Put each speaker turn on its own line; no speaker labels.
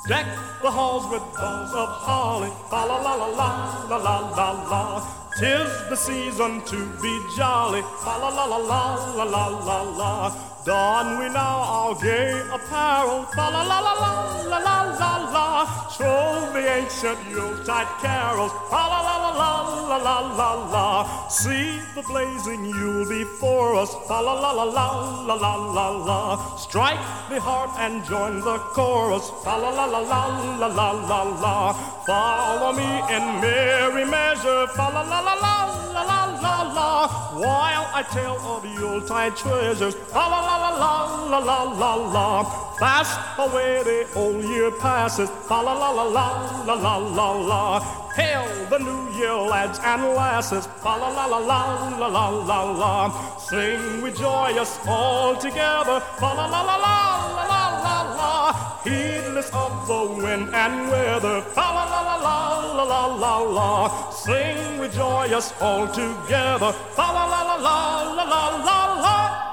Deck the halls with boughs of holly, fa la la la la la la la la. 'Tis the season to be jolly, fa la la la la la la la la. Don we now our gay apparel, fa la la la la la la la la. Troll the ancient Yuletide carols, fa la la la la la la la la. See the blazing Yule before us, fa la la la la la la la la. Strike the harp and join the chorus, fa la la la la la la la la. Follow me in merry measure, fa la la la la la la la la. While I tell of Yuletide treasures, fa la la la la la la la la. Fast away the old year passes, fa la la la la la la la la. Hail the new year, lads and lasses, fa la la la la la la la la. Sing we joyous all together, fa la la la la la la la la. Heedless of the wind and weather, fa la la la la la la la la. Sing we joyous all together, fa la la la la la la la la.